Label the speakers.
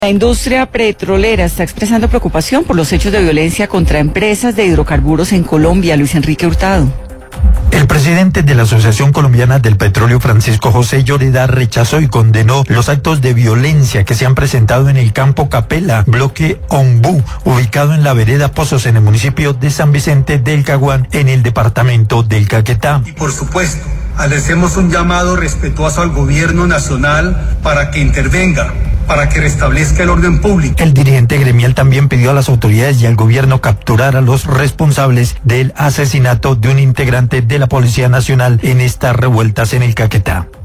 Speaker 1: La industria petrolera está expresando preocupación por los hechos de violencia contra empresas de hidrocarburos en Colombia. Luis Enrique Hurtado.
Speaker 2: El presidente de la Asociación Colombiana del Petróleo, Francisco José Lloreda, rechazó y condenó los actos de violencia que se han presentado en el campo Capela, bloque Ombú, ubicado en la vereda Pozos, en el municipio de San Vicente del Caguán, en el departamento del Caquetá.
Speaker 3: Y por supuesto, hacemos un llamado respetuoso al gobierno nacional para que intervenga, para que restablezca el orden público.
Speaker 2: El dirigente gremial también pidió a las autoridades y al gobierno capturar a los responsables del asesinato de un integrante de la Policía Nacional en estas revueltas en el Caquetá.